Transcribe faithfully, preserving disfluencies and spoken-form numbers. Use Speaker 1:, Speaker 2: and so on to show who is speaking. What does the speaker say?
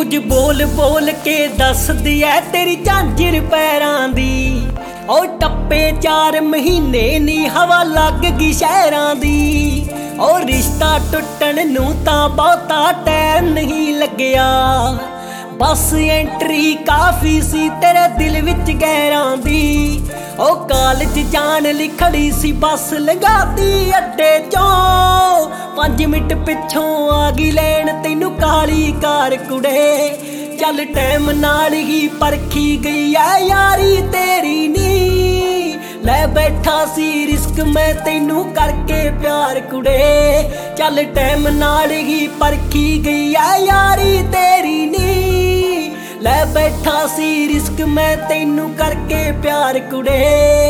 Speaker 1: कुछ बोल बोल के दस दिया तेरी झांझर पैरां दी। ओ टप्पे चार महीने नी हवा लग गई शहरां दी। ओ रिश्ता टुटण नूं तां बहुता टाइम नहीं लग्या, बस एंट्री काफी सी तेरे दिल विच गैरां दी। ओ कालज जान लई खड़ी सी बस लंघाती अड्डे चों, पंज मिंट पिछों आ गई लैन तैनू काली कार कुड़े। चल टाइम नाल ही परखी गई है यारी तेरी नी, लै बैठा सी रिस्क मैं तैनू करके प्यार कुड़े। चल टाइम नाल ही परखी गई है यारी तेरी नी, लै बैठा सी रिस्क मैं तैनू करके प्यार कुड़े।